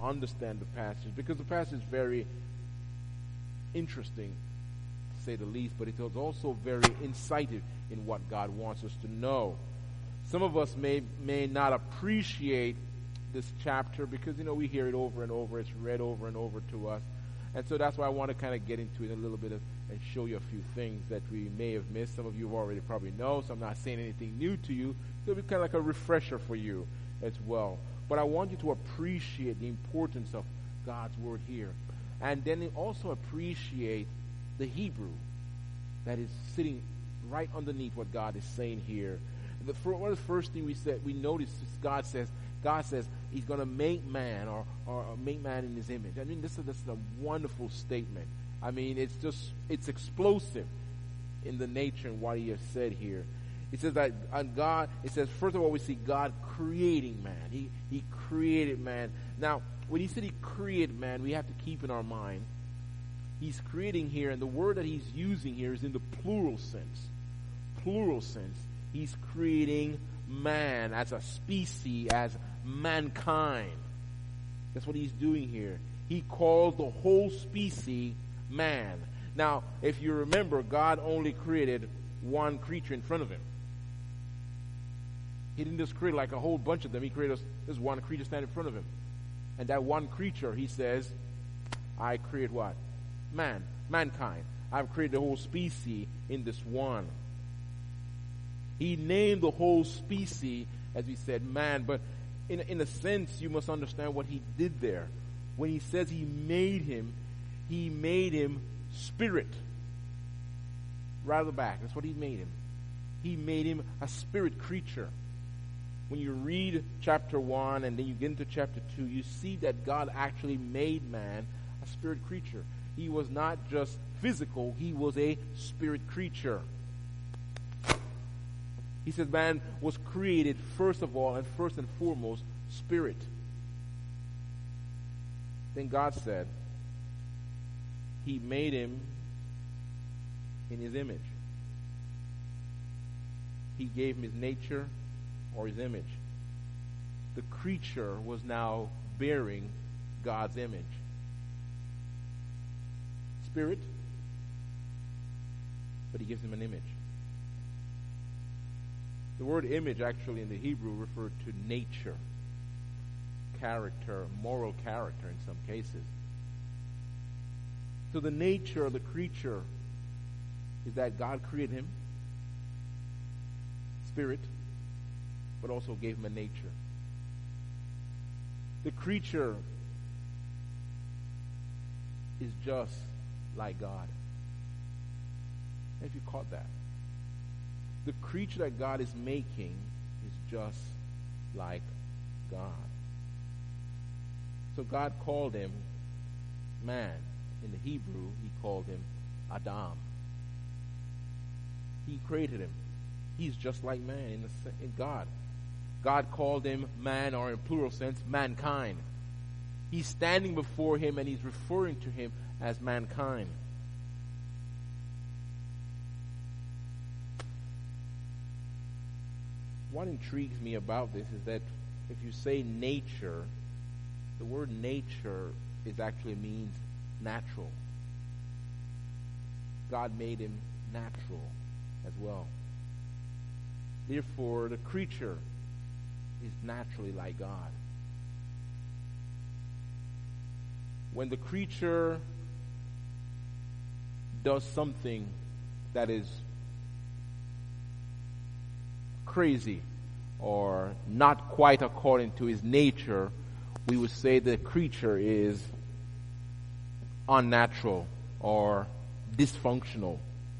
understand the passage, because the passage is very interesting, to say the least, but it is also very incisive in what God wants us to know. Some of us may not appreciate this chapter because, we hear it over and over. It's read over and over to us. And so that's why I want to kind of get into it a little bit and show you a few things that we may have missed. Some of you already probably know, so I'm not saying anything new to you. It'll be kind of like a refresher for you as well. But I want you to appreciate the importance of God's word here. And then also appreciate the Hebrew that is sitting right underneath what God is saying here. One of the first thing we notice is God says He's going to make man or make man in His image. I mean, this is a wonderful statement. I mean, it's explosive in the nature and what He has said here. It says that God. It says first of all we see God creating man. He created man. Now, when He said He created man, we have to keep in our mind He's creating here, and the word that He's using here is in the plural sense. Plural sense. He's creating man as a species, as mankind. That's what He's doing here. He calls the whole species man. Now, if you remember, God only created one creature in front of Him. He didn't just create like a whole bunch of them. He created this one creature standing in front of Him. And that one creature, He says, I create what? Man, mankind. I've created the whole species in this one. He named the whole species, as we said, man. But in a sense, you must understand what He did there. When He says He made him spirit. Right at the back. That's what He made him. He made him a spirit creature. When you read chapter 1 and then you get into chapter 2, you see that God actually made man a spirit creature. He was not just physical, he was a spirit creature. He says man was created first of all and first and foremost spirit. Then God said He made him in His image. He gave him His nature or His image. The creature was now bearing God's image. Spirit, but He gives him an image. The word image actually in the Hebrew referred to nature, character, moral character in some cases. So the nature of the creature is that God created him, spirit, but also gave him a nature. The creature is just like God. If you caught that. The creature that God is making is just like God. So God called him man. In the Hebrew, He called him Adam. He created him. He's just like man in God. God called him man, or in plural sense, mankind. He's standing before him and He's referring to him as mankind. What intrigues me about this is that if you say nature, the word nature actually means natural. God made him natural as well. Therefore, the creature is naturally like God. When the creature does something that is crazy or not quite according to his nature, we would say the creature is unnatural or dysfunctional.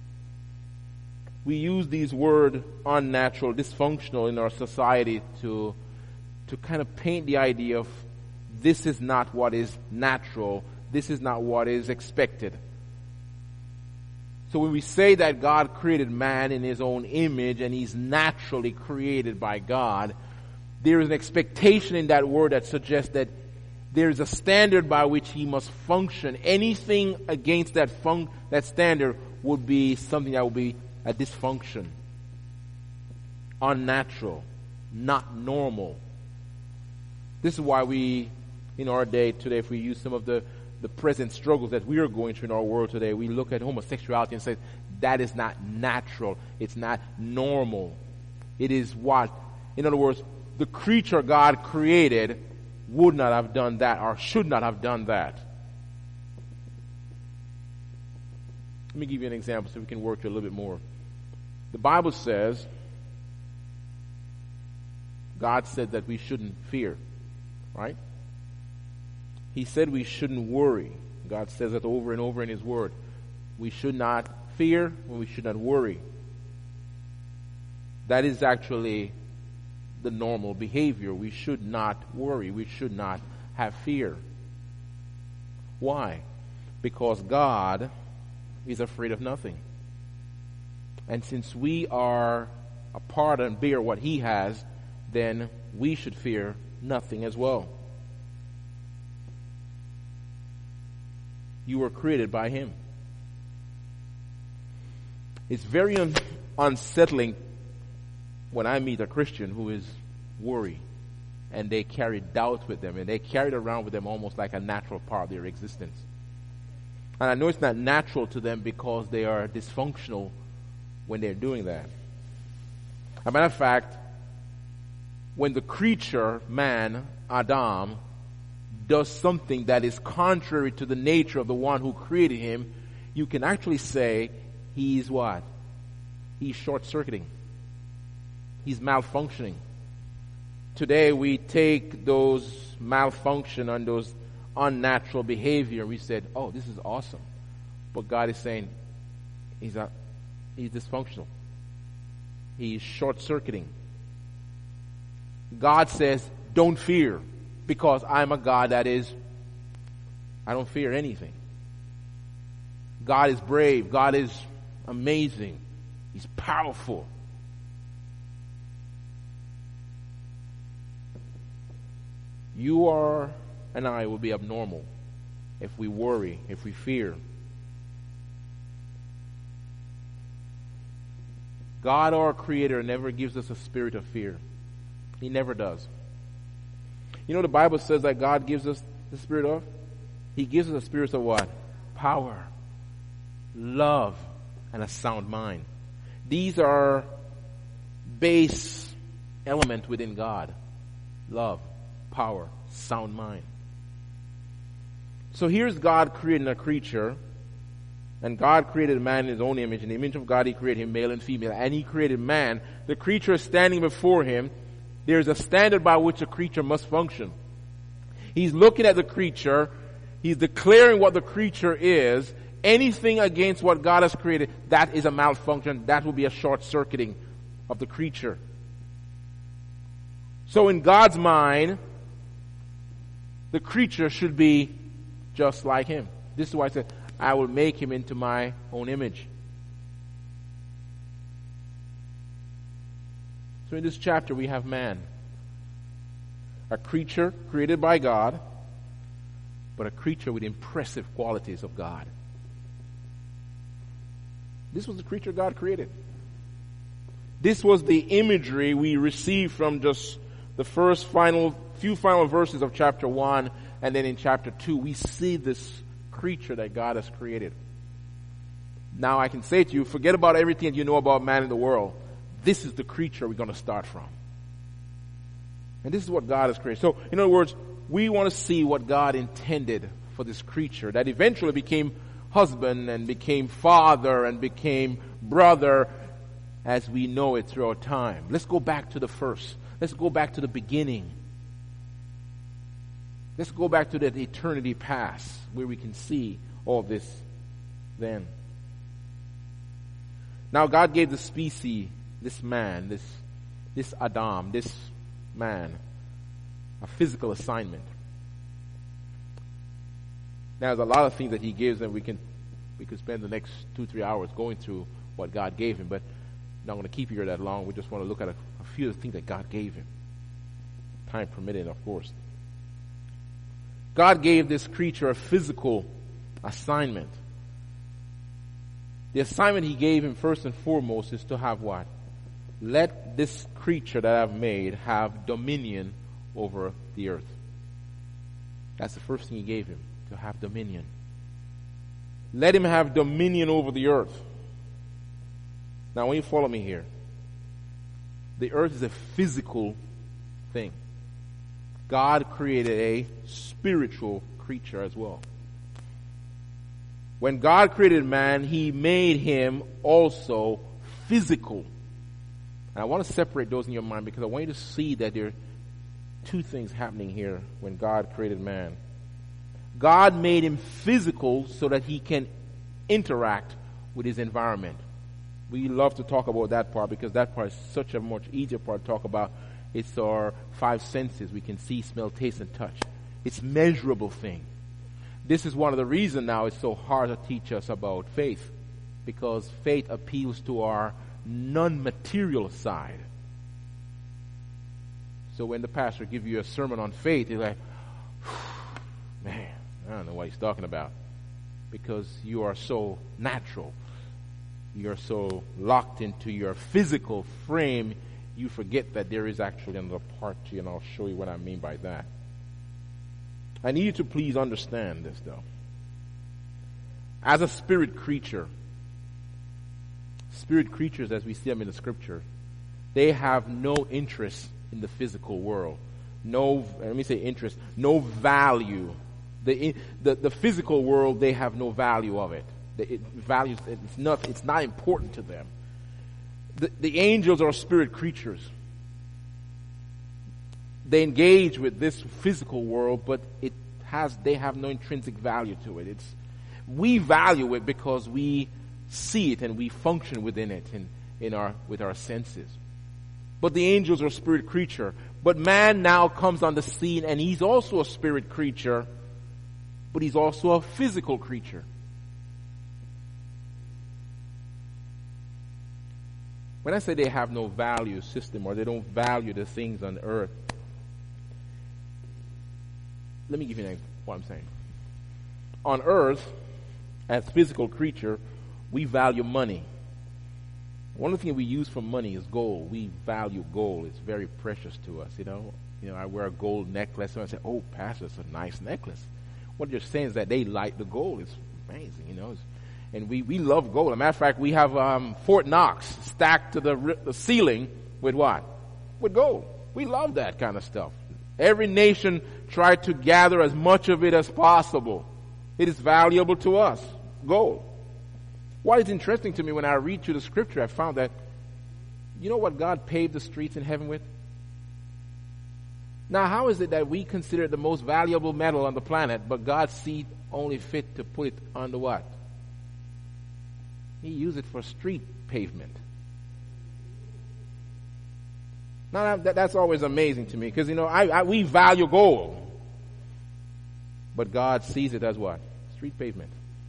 We use these words unnatural, dysfunctional in our society to kind of paint the idea of this is not what is natural, this is not what is expected. So when we say that God created man in His own image and he's naturally created by God, there is an expectation in that word that suggests that there is a standard by which he must function. Anything against that standard would be something that would be a dysfunction, unnatural, not normal. This is why we, in our day today, if we use some of the present struggles that we are going through in our world today, we look at homosexuality and say, that is not natural. It's not normal. It is what? In other words, the creature God created would not have done that or should not have done that. Let me give you an example so we can work it a little bit more. The Bible says, God said that we shouldn't fear, right? He said we shouldn't worry. God says that over and over in His Word. We should not fear and we should not worry. That is actually the normal behavior. We should not worry. We should not have fear. Why? Because God is afraid of nothing. And since we are a part and bear what He has, then we should fear nothing as well. You were created by Him. It's very unsettling when I meet a Christian who is worried and they carry doubt with them and they carry it around with them almost like a natural part of their existence. And I know it's not natural to them because they are dysfunctional when they're doing that. As a matter of fact, when the creature, man, Adam, does something that is contrary to the nature of the one who created him, you can actually say he's what? He's short-circuiting. He's malfunctioning. Today we take those malfunction and those unnatural behavior. We said, oh, this is awesome. But God is saying he's dysfunctional. He's short-circuiting. God says, don't fear, because I'm a God I don't fear anything. God is brave. God is amazing. He's powerful. You are and I will be abnormal if we worry, if we fear. God, our Creator, never gives us a spirit of fear. He never does. You know the Bible says that God gives us the spirit of? He gives us a spirit of what? Power, love, and a sound mind. These are base element within God. Love, power, sound mind. So here's God creating a creature, and God created man in His own image. In the image of God He created him, male and female, and He created man. The creature is standing before Him. There's a standard by which a creature must function. He's looking at the creature. He's declaring what the creature is. Anything against what God has created, that is a malfunction. That will be a short-circuiting of the creature. So in God's mind, the creature should be just like Him. This is why I said, I will make him into my own image. So in this chapter we have man. A creature created by God, but a creature with impressive qualities of God. This was the creature God created. This was the imagery we received from just the few final verses of chapter 1, and then in chapter 2 we see this creature that God has created. Now I can say to you, forget about everything you know about man in the world. This is the creature we're going to start from. And this is what God has created. So, in other words, we want to see what God intended for this creature that eventually became husband and became father and became brother as we know it throughout time. Let's go back to the first. Let's go back to the beginning. Let's go back to that eternity past where we can see all this then. Now God gave the species, this man, this Adam, this man, a physical assignment. Now there's a lot of things that He gives, and we could spend the next 2-3 hours going through what God gave him, but I'm not going to keep you here that long. We just want to look at a few of the things that God gave him. Time permitting, of course. God gave this creature a physical assignment. The assignment He gave him first and foremost is to have what? Let this creature that I've made have dominion over the earth. That's the first thing he gave him, to have dominion. Let him have dominion over the earth. Now, when you follow me here, the earth is a physical thing. God created a spiritual creature as well. When God created man, he made him also physical. And I want to separate those in your mind because I want you to see that there are two things happening here when God created man. God made him physical so that he can interact with his environment. We love to talk about that part because that part is such a much easier part to talk about. It's our five senses. We can see, smell, taste, and touch. It's a measurable thing. This is one of the reasons now it's so hard to teach us about faith, because faith appeals to our non-material side. So when the pastor gives you a sermon on faith, you're like, man, I don't know what he's talking about, because you are so natural. You're so locked into your physical frame, you forget that there is actually another part to you, and I'll show you what I mean by that. I need you to please understand this, though. As a spirit creatures, as we see them in the scripture, they have no interest in the physical world. No, let me say interest, no value. The physical world, they have no value of it. It's not important to them. The angels are spirit creatures. They engage with this physical world, but they have no intrinsic value to it. We value it because we see it and we function within it with our senses. But the angels are a spirit creature. But man now comes on the scene, and he's also a spirit creature, but he's also a physical creature. When I say they have no value system, or they don't value the things on earth, let me give you what I'm saying. On earth, as physical creature, we value money. One of the things we use for money is gold. We value gold. It's very precious to us, you know. I wear a gold necklace, and I say, "Oh, Pastor, it's a nice necklace." What you're saying is that they like the gold. It's amazing, you know. And we love gold. As a matter of fact, we have Fort Knox stacked to the ceiling with what? With gold. We love that kind of stuff. Every nation tried to gather as much of it as possible. It is valuable to us, gold. What is interesting to me when I read through the scripture, I found that, you know what God paved the streets in heaven with? Now, how is it that we consider it the most valuable metal on the planet, but God see only fit to put it on the what? He used it for street pavement. Now, that's always amazing to me, because, we value gold. But God sees it as what? Street pavement.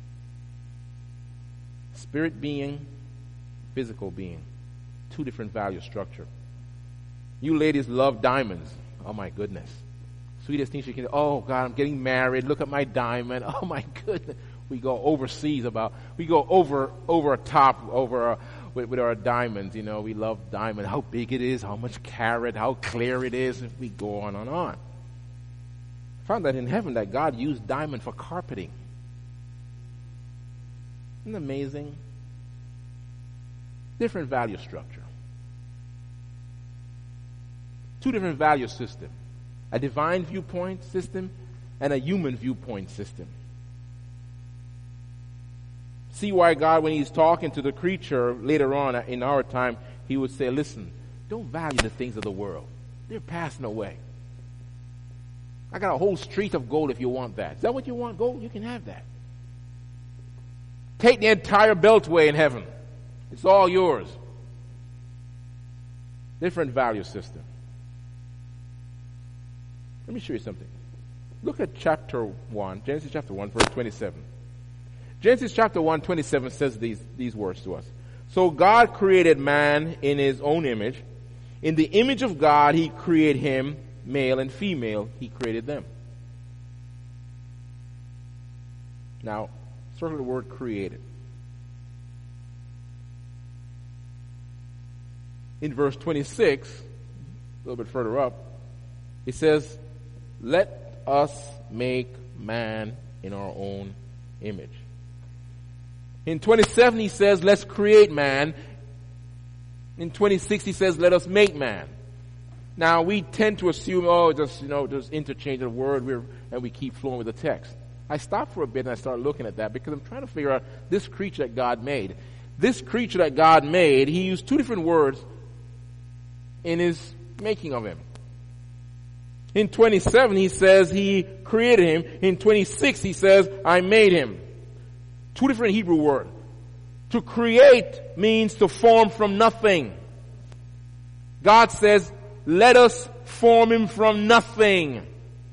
Spirit being, physical being. Two different value structure. You ladies love diamonds. Oh my goodness. Sweetest thing she can do. Oh God, I'm getting married. Look at my diamond. Oh my goodness. We go overseas we go over a top with our diamonds. We love diamond. How big it is, how much carat, how clear it is. We go on and on. I found that in heaven that God used diamond for carpeting. Isn't it amazing? Different value structure. Two different value systems. A divine viewpoint system and a human viewpoint system. See why God, when he's talking to the creature later on in our time, he would say, listen, don't value the things of the world. They're passing away. I got a whole street of gold if you want that. Is that what you want, gold? You can have that. Take the entire beltway in heaven. It's all yours. Different value system. Let me show you something. Look at chapter 1, Genesis chapter 1, verse 27. Genesis chapter 1, 27 says these words to us. So God created man in his own image. In the image of God, he created him, male and female, he created them. Now, circle the word created. In verse 26, a little bit further up, it says, let us make man in our own image. In 27 he says, let's create man. In 26 he says, let us make man. Now we tend to assume, just interchange the word and we keep flowing with the text. I stopped for a bit and I started looking at that because I'm trying to figure out this creature that God made. This creature that God made, he used two different words in his making of him. In 27 he says he created him. In 26 he says, I made him. Two different Hebrew words. To create means to form from nothing. God says, let us form him from nothing.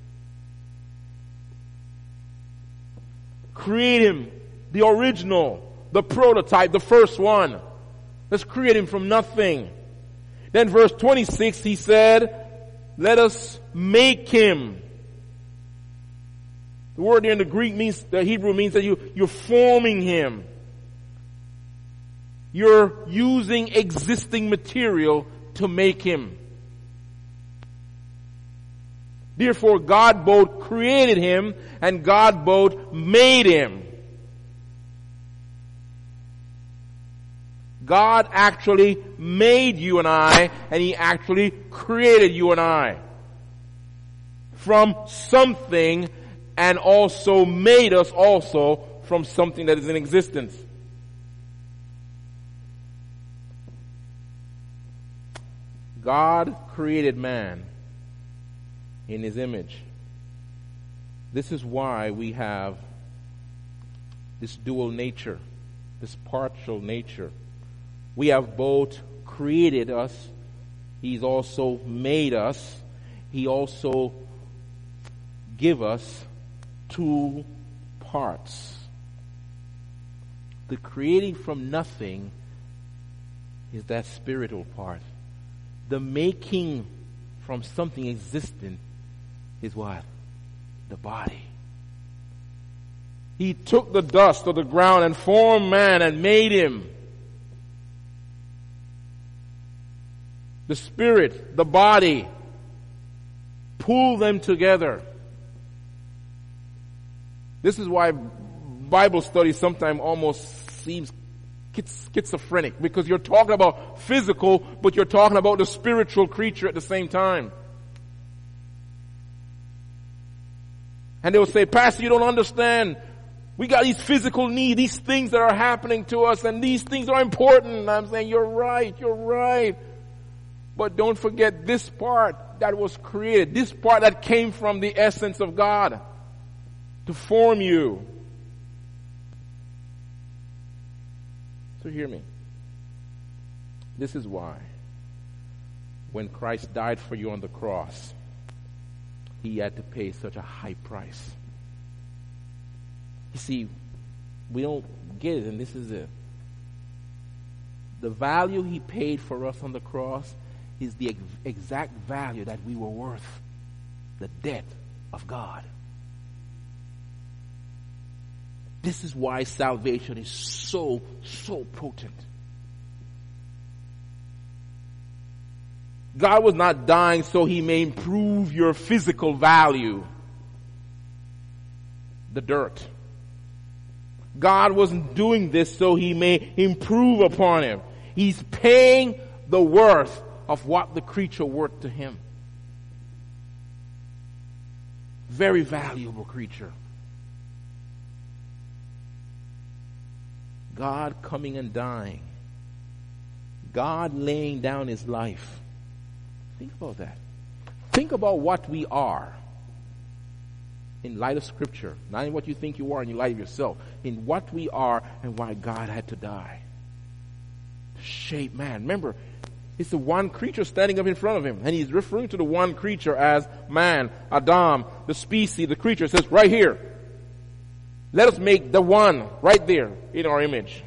Create him, the original, the prototype, the first one. Let's create him from nothing. Then verse 26, he said, let us make him. The word there in the Greek means, the Hebrew means that you're forming him. You're using existing material to make him. Therefore, God both created him and God both made him. God actually made you and I, and he actually created you and I from something, and also made us also from something that is in existence. God created man in his image. This is why we have this dual nature, this partial nature. We have both created us. He's also made us. He also give us two parts. The creating from nothing is that spiritual part. The making from something existent is what? The body. He took the dust of the ground and formed man and made him. The spirit, the body, pull them together. This is why Bible study sometimes almost seems schizophrenic, because you're talking about physical, but you're talking about the spiritual creature at the same time. And they will say, Pastor, you don't understand. We got these physical needs, these things that are happening to us, and these things are important. And I'm saying, you're right. But don't forget this part that was created, this part that came from the essence of God to form you. So hear me. This is why when Christ died for you on the cross, he had to pay such a high price. You see, we don't get it, and this is it. The value he paid for us on the cross is the exact value that we were worth. The debt of God. This is why salvation is so potent. God was not dying so he may improve your physical value. The dirt. God wasn't doing this so he may improve upon him. He's paying the worth of what the creature worth to him. Very valuable creature. God coming and dying. God laying down his life. Think about that. Think about what we are in light of Scripture. Not in what you think you are in light of yourself. In what we are and why God had to die. To shape man. Remember, it's the one creature standing up in front of him. And he's referring to the one creature as man, Adam, the species, the creature. It says right here. Let us make the one right there in our image.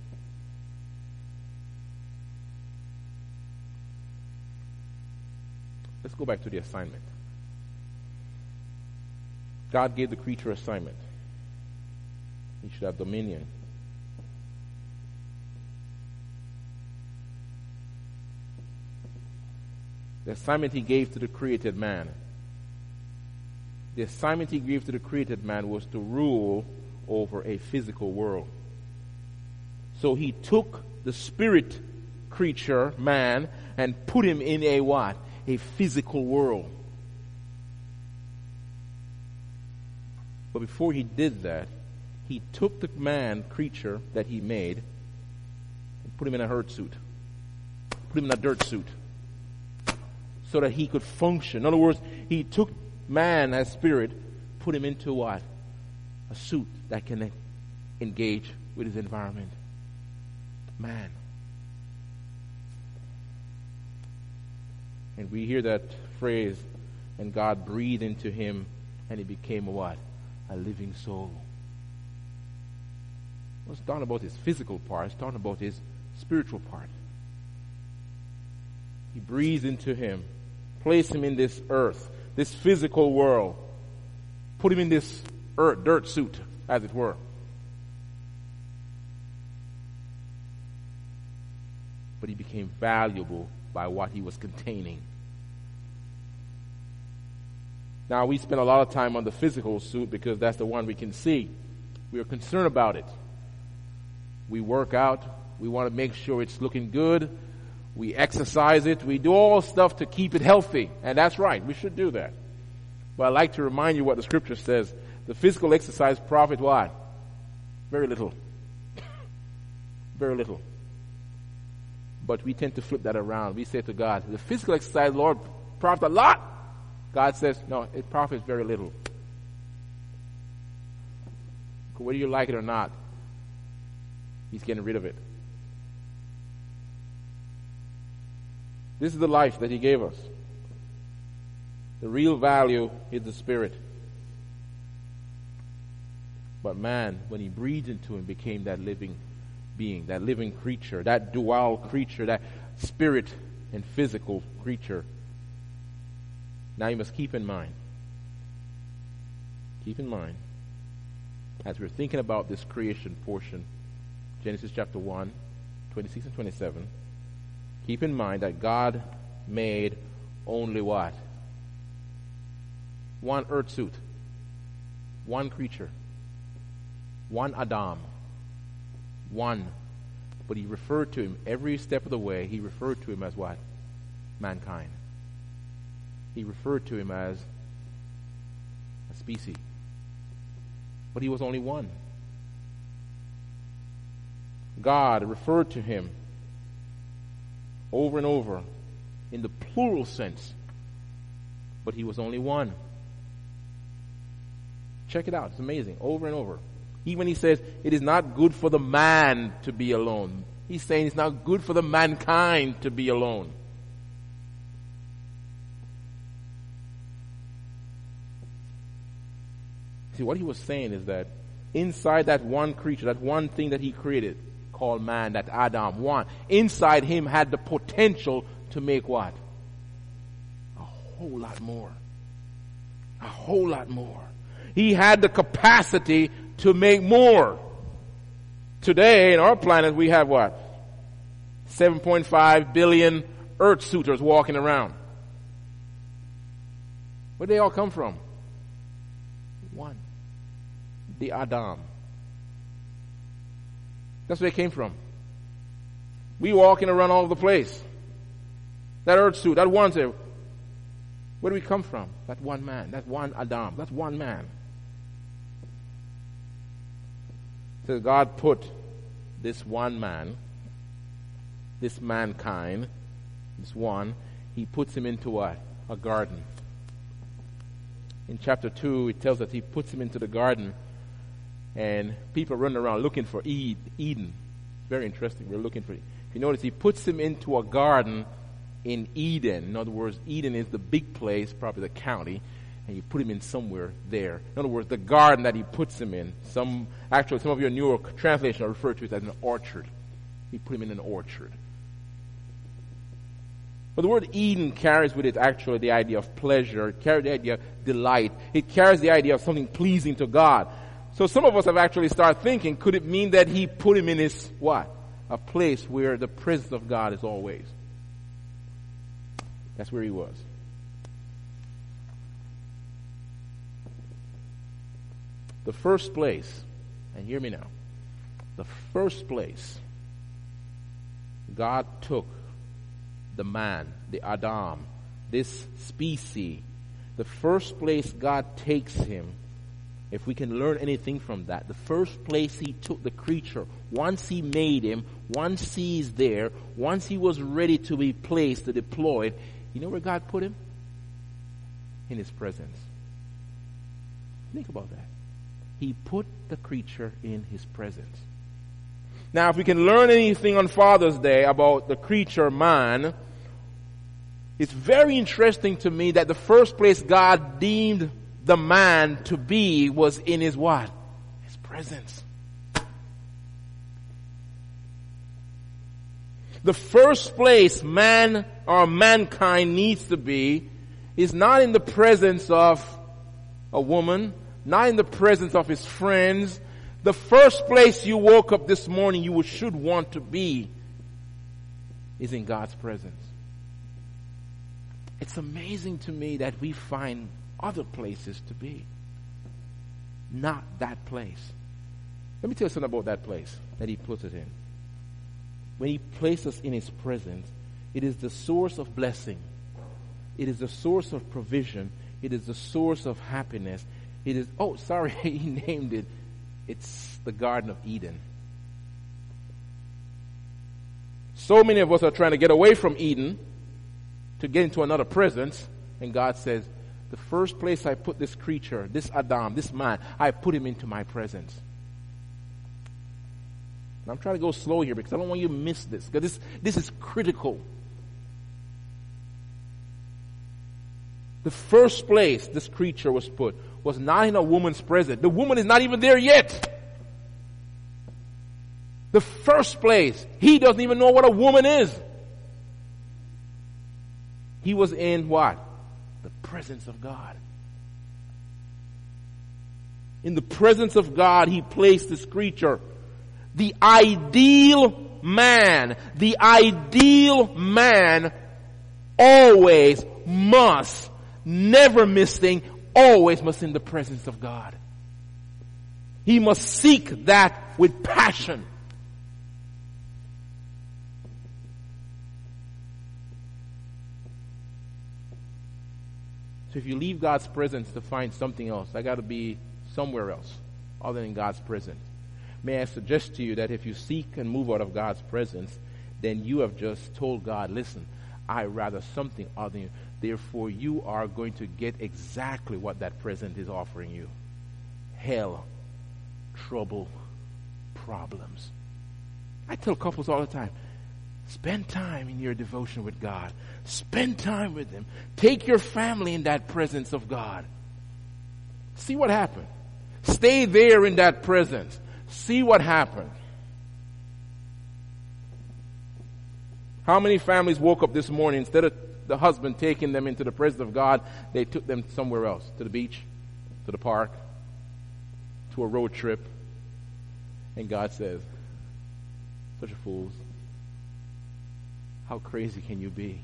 Let's go back to the assignment. God gave the creature assignment. He should have dominion. The assignment he gave to the created man The assignment he gave to the created man was to rule over a physical world. So he took the spirit creature, man, and put him in a what? A physical world. But before he did that, he took the man creature that he made and put him in a herd suit. Put him in a dirt suit. So that he could function. In other words, he took man as spirit, put him into what? A suit that can engage with his environment. Man. And we hear that phrase, and God breathed into him, and he became a what? A living soul. Well, it's talking about his physical part. It's talking about his spiritual part. He breathed into him, placed him in this earth, this physical world, put him in this dirt suit, as it were. But he became valuable by what he was containing. Now, we spend a lot of time on the physical suit because that's the one we can see. We are concerned about it. We work out. We want to make sure it's looking good. We exercise it. We do all stuff to keep it healthy. And that's right. We should do that. But I'd like to remind you what the scripture says. The physical exercise profit what? Very little. Very little. But we tend to flip that around. We say to God, the physical exercise, Lord, profit a lot. God says, no, it profits very little. Whether you like it or not, He's getting rid of it. This is the life that He gave us. The real value is the spirit. But man, when He breathed into him, became that living being, that living creature, that dual creature, that spirit and physical creature. Now you must keep in mind, as we're thinking about this creation portion, Genesis chapter 1, 26 and 27, keep in mind that God made only what? One earth suit, one creature, one Adam, one. But He referred to him every step of the way. He referred to him as what? Mankind. He referred to him as a species. But he was only one. God referred to him over and over in the plural sense. But he was only one. Check it out. It's amazing. Over and over. Even when He says, it is not good for the man to be alone. He's saying it's not good for the mankind to be alone. See, what He was saying is that inside that one creature, that one thing that He created, called man, that Adam, one, inside him had the potential to make what? A whole lot more. A whole lot more. He had the capacity to make more. Today, in our planet, we have what? 7.5 billion earth suiters walking around. Where did they all come from? One. The Adam. That's where they came from. We walking around all over the place. That earth suit, that one there. Where do we come from? That one man, that one Adam, that one man. So God put this one man, this mankind, this one, He puts him into what? A garden. In chapter 2, it tells us He puts him into the garden, and people running around looking for Eden. Very interesting. We're looking for it. If you notice, He puts him into a garden in Eden. In other words, Eden is the big place, probably the county, and you put him in somewhere there. In other words, the garden that He puts him in. Some of your newer translations are referred to it as an orchard. He put him in an orchard. But the word Eden carries with it actually the idea of pleasure. It carries the idea of delight. It carries the idea of something pleasing to God. So some of us have actually started thinking, could it mean that He put him in this, what? A place where the presence of God is always. That's where he was. The first place, and hear me now, the first place God took the man, the Adam, this species, the first place God takes him, if we can learn anything from that, the first place he took the creature, once he made him, once he's there, once he was ready to be placed, to deployed, you know where God put him? In his presence. Think about that. He put the creature in his presence. Now, if we can learn anything on Father's Day about the creature man, it's very interesting to me that the first place God deemed the man to be was in his what? His presence. The first place man or mankind needs to be is not in the presence of a woman, not in the presence of his friends. The first place you woke up this morning you should want to be is in God's presence. It's amazing to me that we find other places to be, not that place. Let me tell you something about that place that he puts it in. When he places us in his presence, it is the source of blessing. It is the source of provision. It is the source of happiness. It is, he named it. It's the Garden of Eden. So many of us are trying to get away from Eden to get into another presence, and God says, the first place I put this creature, this Adam, this man, I put him into my presence. And I'm trying to go slow here because I don't want you to miss this, because this is critical. The first place this creature was put was not in a woman's presence. The woman is not even there yet. The first place, he doesn't even know what a woman is. He was in what? The presence of God. In the presence of God, he placed this creature. The ideal man always must, never missing, always must in the presence of God. He must seek that with passion. So if you leave God's presence to find something else, I got to be somewhere else other than God's presence. May I suggest to you that if you seek and move out of God's presence, then you have just told God, listen, I rather something other than you. Therefore, you are going to get exactly what that present is offering you. Hell, trouble, problems. I tell couples all the time, spend time in your devotion with God. Spend time with Him. Take your family in that presence of God. See what happens. Stay there in that presence. See what happens. How many families woke up this morning, instead of the husband taking them into the presence of God, they took them somewhere else, to the beach, to the park, to a road trip. And God says, such a fools. How crazy can you be?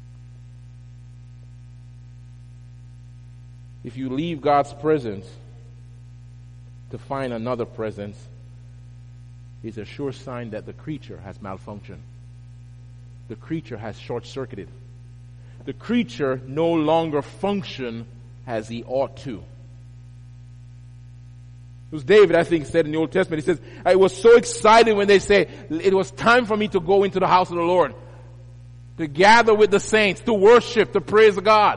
If you leave God's presence to find another presence, it's a sure sign that the creature has malfunctioned. The creature has short-circuited. The creature no longer functions as he ought to. It was David, I think, said in the Old Testament, he says, I was so excited when they say, it was time for me to go into the house of the Lord, to gather with the saints, to worship, to praise God.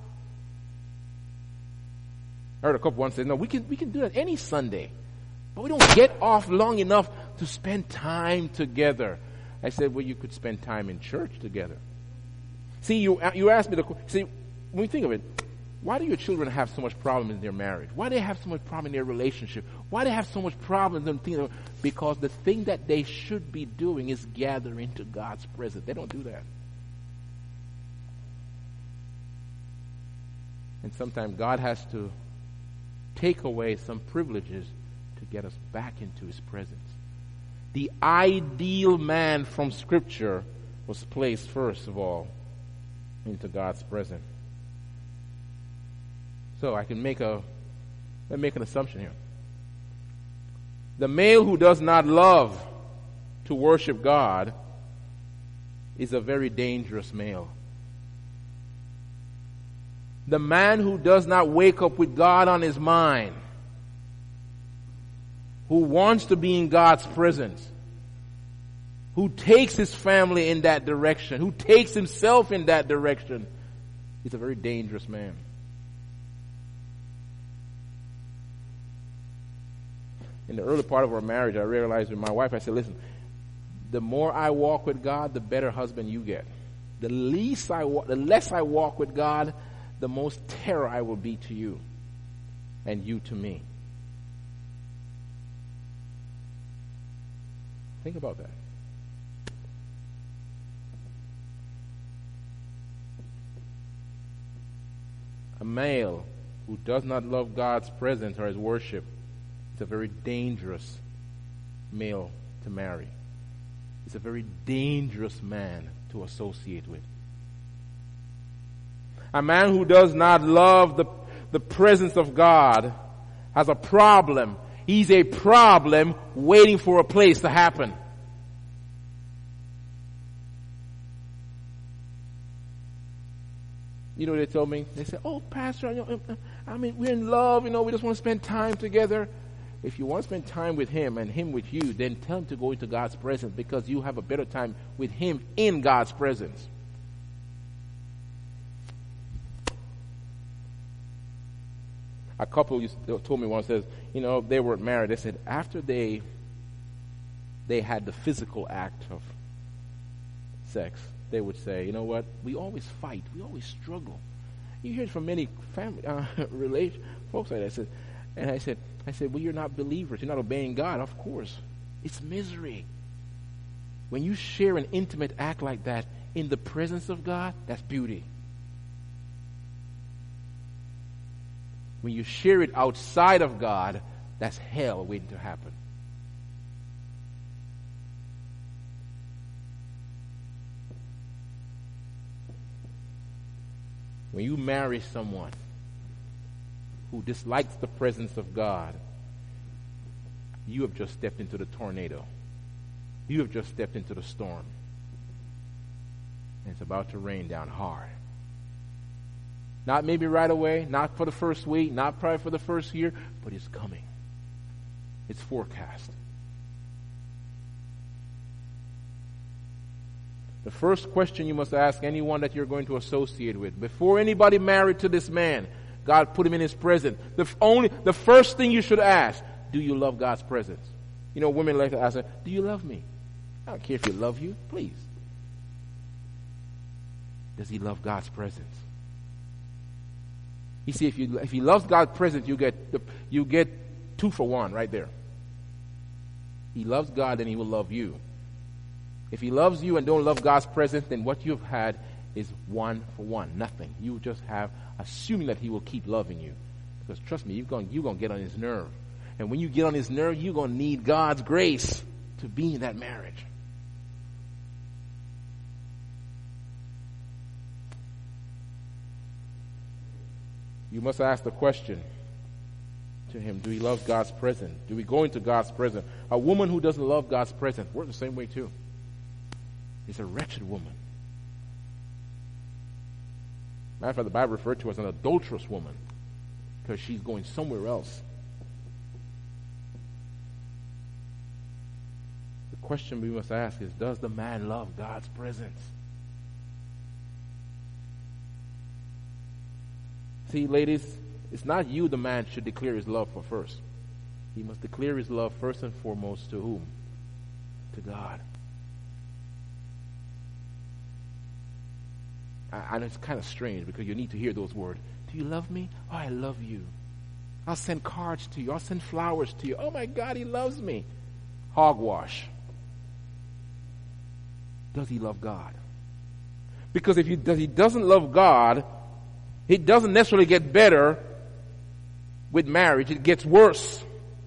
I heard a couple once say, no, we can do that any Sunday, but we don't get off long enough to spend time together. I said, well, you could spend time in church together. See, you asked me when we think of it, why do your children have so much problem in their marriage? Why do they have so much problem in their relationship? Why do they have so much problem in things? Because the thing that they should be doing is gather into God's presence. They don't do that. And sometimes God has to take away some privileges to get us back into His presence. The ideal man from Scripture was placed, first of all, into God's presence. So I can make an assumption here. The male who does not love to worship God is a very dangerous male. The man who does not wake up with God on his mind, who wants to be in God's presence, who takes his family in that direction, who takes himself in that direction, is a very dangerous man. In the early part of our marriage, I realized with my wife, I said, listen, the more I walk with God, the better husband you get. The less I walk with God, the most terror I will be to you and you to me. Think about that. A male who does not love God's presence or his worship is a very dangerous male to marry. It's a very dangerous man to associate with. A man who does not love the presence of God has a problem. He's a problem waiting for a place to happen. You know what they told me? They said, oh, Pastor, we're in love, we just want to spend time together. If you want to spend time with him and him with you, then tell him to go into God's presence, because you have a better time with him in God's presence. A couple told me once, says, they weren't married. They said after they had the physical act of sex, they would say, you know what, we always fight, we always struggle. You hear it from many family folks like that. I said, well, you're not believers, you're not obeying God. Of course, it's misery. When you share an intimate act like that in the presence of God, that's beauty. When you share it outside of God, that's hell waiting to happen. When you marry someone who dislikes the presence of God, you have just stepped into the tornado. You have just stepped into the storm. And it's about to rain down hard. Not maybe right away, not for the first week, not probably for the first year, but it's coming. It's forecast. The first question you must ask anyone that you're going to associate with, before anybody married to this man, God put him in his presence. The first thing you should ask, do you love God's presence? Women like to ask, do you love me? I don't care if he loves you, please. Does he love God's presence? You see, if he loves God's presence, you get 2 for 1 right there. He loves God, then he will love you. If he loves you and don't love God's presence, then what you've had is 1 for 1, nothing. You just have assuming that he will keep loving you. Because trust me, you're going to get on his nerve. And when you get on his nerve, you're going to need God's grace to be in that marriage. You must ask the question to him, do he love God's presence? Do we go into God's presence? A woman who doesn't love God's presence, we're the same way too. Is a wretched woman. Matter of fact, the Bible referred to her as an adulterous woman because she's going somewhere else. The question we must ask is, does the man love God's presence? See, ladies, it's not you the man should declare his love for first. He must declare his love first and foremost to whom? To God. I know it's kind of strange because you need to hear those words. Do you love me? Oh, I love you. I'll send cards to you. I'll send flowers to you. Oh my God, he loves me. Hogwash. Does he love God? Because if he doesn't love God, it doesn't necessarily get better with marriage. It gets worse.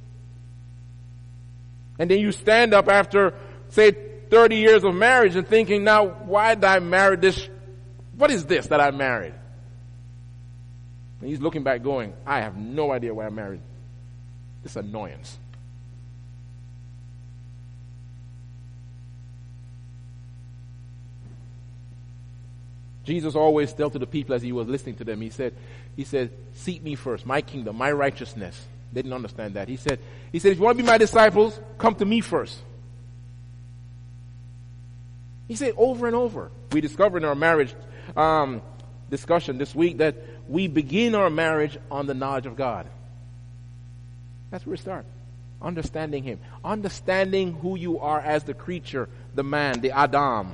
And then you stand up after, say, 30 years of marriage and thinking, now, why did I marry this? What is this that I married? And he's looking back going, I have no idea why I married this annoyance. Jesus always dealt to the people as he was listening to them. He said, seek me first, my kingdom, my righteousness. They didn't understand that. He said, if you want to be my disciples, come to me first. He said over and over. We discovered in our marriage discussion this week that we begin our marriage on the knowledge of God. That's where we start. Understanding him. Understanding who you are as the creature, the man, the Adam.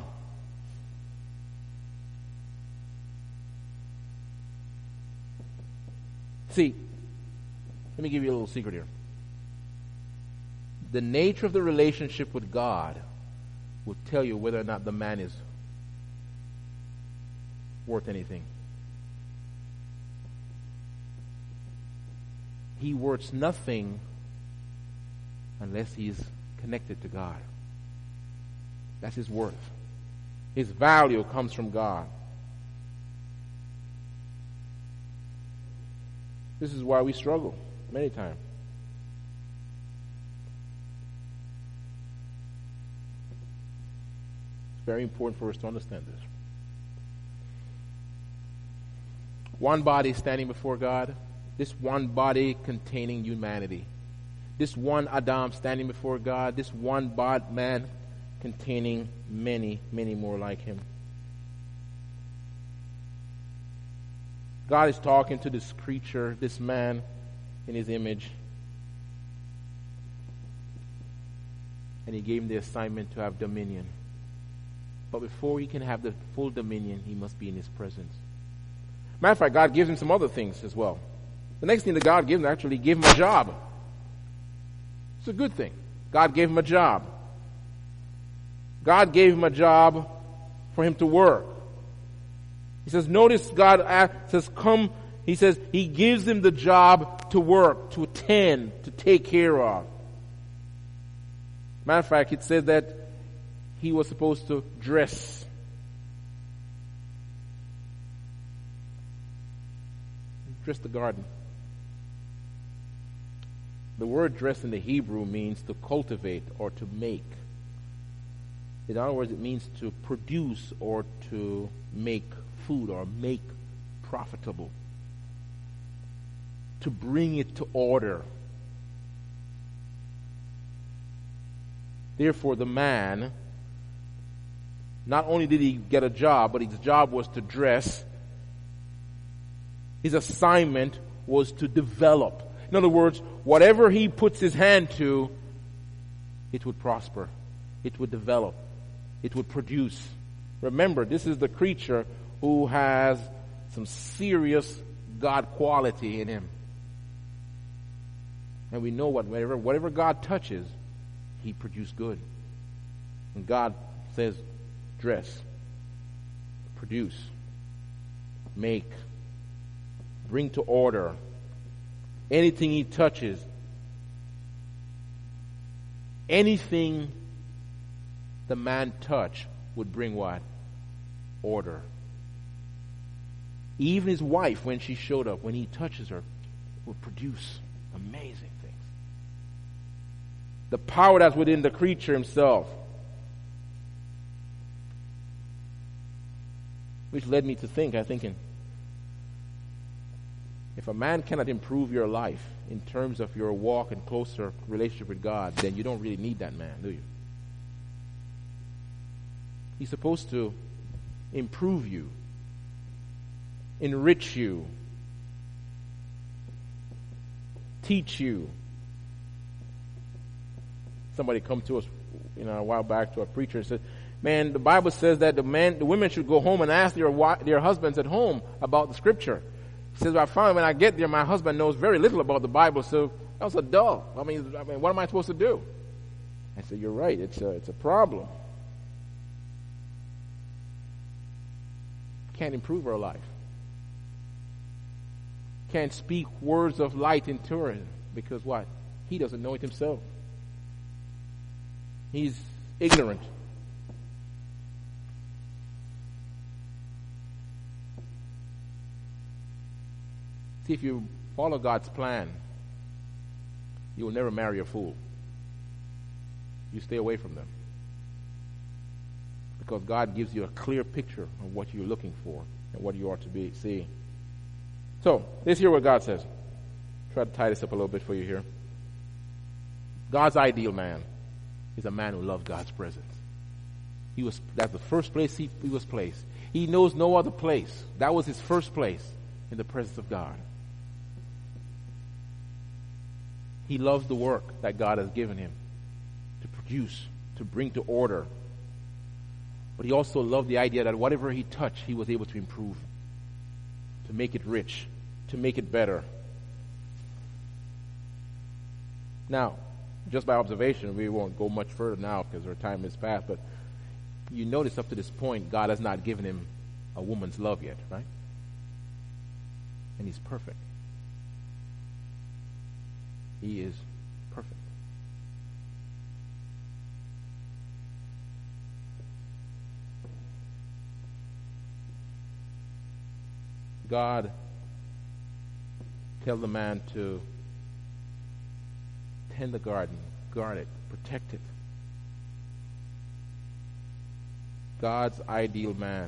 See, let me give you a little secret here. The nature of the relationship with God will tell you whether or not the man is worth anything. He worth nothing unless he is connected to God. That's his worth. His value comes from God. This is why we struggle many times. It's very important for us to understand this. One body standing before God, this one body containing humanity. This one Adam standing before God, this one man containing many, many more like him. God is talking to this creature, this man in his image. And he gave him the assignment to have dominion. But before he can have the full dominion, he must be in his presence. Matter of fact, God gives him some other things as well. The next thing that God gives him, actually gave him a job. It's a good thing. God gave him a job. God gave him a job for him to work. He says, notice God says, come, he says, he gives him the job to work, to attend, to take care of. Matter of fact, it said that he was supposed to dress. Dress the garden. The word dress in the Hebrew means to cultivate or to make. In other words, it means to produce or to make food or make profitable. To bring it to order. Therefore, the man, not only did he get a job, but his job was to dress. His assignment was to develop. In other words, whatever he puts his hand to, it would prosper. It would develop. It would produce. Remember, this is the creature who has some serious God quality in him. And we know whatever God touches, he produces good. And God says, dress, produce, make, bring to order. Anything he touches, anything the man touched would bring what? Order. Even his wife, when she showed up, when he touches her, will produce amazing things. The power that's within the creature himself. Which led me to thinking, if a man cannot improve your life in terms of your walk and closer relationship with God, then you don't really need that man, do you? He's supposed to improve you, enrich you, teach you. Somebody come to us, a while back to a preacher and said, man, the Bible says that the women should go home and ask their husbands at home about the scripture. He says, I found when I get there, my husband knows very little about the Bible, so that was a dull. I mean, what am I supposed to do? I said, you're right. It's a problem. Can't improve our life. Can't speak words of light into her because what? He doesn't know it himself. He's ignorant. See, if you follow God's plan, you will never marry a fool. You stay away from them. Because God gives you a clear picture of what you're looking for and what you ought to be seeing. So, let's hear what God says. Try to tie this up a little bit for you here. God's ideal man is a man who loves God's presence. That's the first place he was placed. He knows no other place. That was his first place, in the presence of God. He loves the work that God has given him to produce, to bring to order. But he also loved the idea that whatever he touched, he was able to improve, to make it rich, to make it better. Now, just by observation, we won't go much further now because our time is past, but you notice up to this point, God has not given him a woman's love yet, right? And he's perfect. He is perfect. God tells the man to tend the garden, guard it, protect it. God's ideal man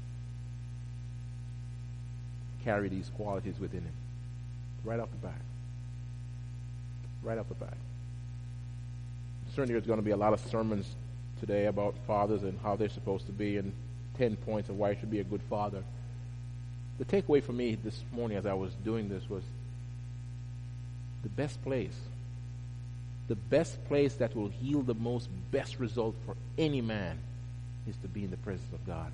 carry these qualities within him. Right off the bat. Right off the bat. Certainly there's going to be a lot of sermons today about fathers and how they're supposed to be and 10 points of why you should be a good father. The takeaway for me this morning as I was doing this was the best place that will yield the most best result for any man is to be in the presence of God.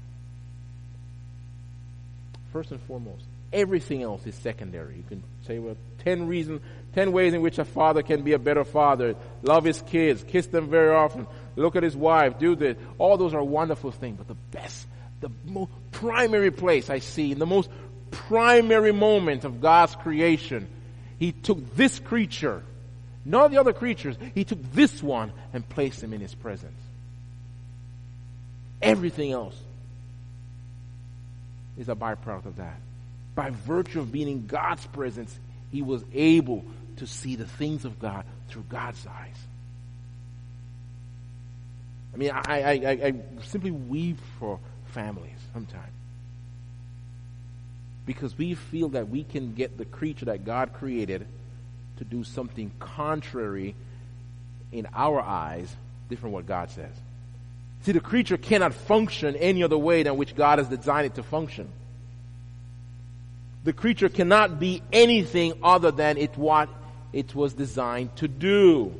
First and foremost. Everything else is secondary. You can say, well, 10 ways in which a father can be a better father. Love his kids, kiss them very often, look at his wife, do this. All those are wonderful things. But the most primary place I see, in the most primary moment of God's creation, he took this creature, not the other creatures, he took this one and placed him in his presence. Everything else is a byproduct of that. By virtue of being in God's presence, he was able to see the things of God through God's eyes. I mean, I simply weep for families sometimes. Because we feel that we can get the creature that God created to do something contrary in our eyes, different from what God says. See, the creature cannot function any other way than which God has designed it to function. The creature cannot be anything other than what it was designed to do.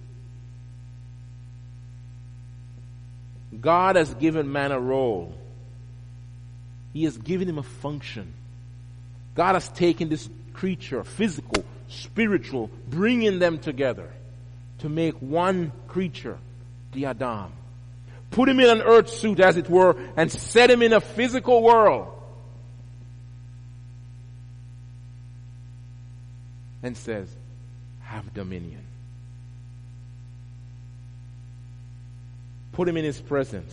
God has given man a role. He has given him a function. God has taken this creature, physical, spiritual, bringing them together to make one creature, the Adam. Put him in an earth suit, as it were, and set him in a physical world. And says, have dominion. Put him in his presence.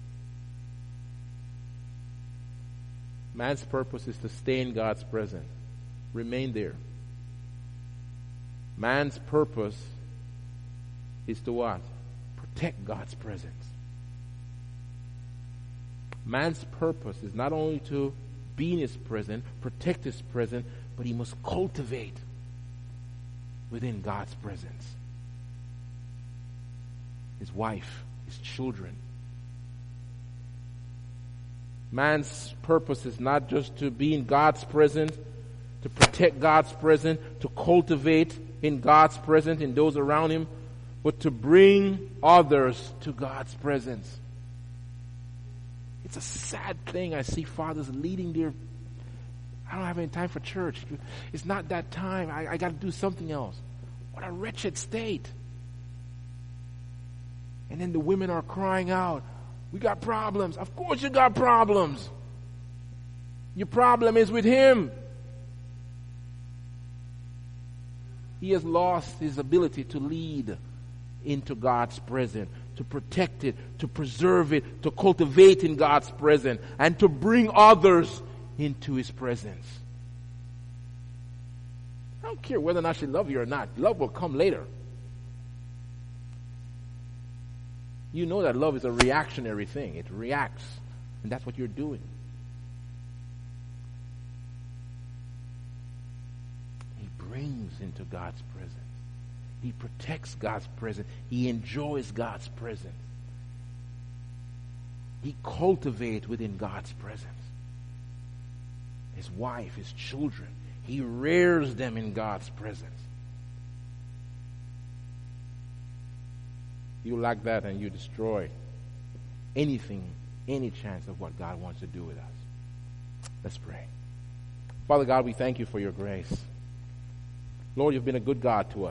Man's purpose is to stay in God's presence. Remain there. Man's purpose is to what? Protect God's presence. Man's purpose is not only to be in his presence, protect his presence, but he must cultivate within God's presence. His wife, his children. Man's purpose is not just to be in God's presence, to protect God's presence, to cultivate in God's presence, in those around him, but to bring others to God's presence. It's a sad thing. I see fathers leading their, I don't have any time for church. It's not that time. I got to do something else. What a wretched state. And then the women are crying out, we got problems. Of course you got problems. Your problem is with him. He has lost his ability to lead into God's presence, to protect it, to preserve it, to cultivate in God's presence, and to bring others into his presence. I don't care whether or not she loves you or not. Love will come later. You know that love is a reactionary thing. It reacts. And that's what you're doing. He brings into God's presence. He protects God's presence. He enjoys God's presence. He cultivates within God's presence. His wife, his children. He rears them in God's presence. You lack that and you destroy anything, any chance of what God wants to do with us. Let's pray. Father God, we thank you for your grace. Lord, you've been a good God to us.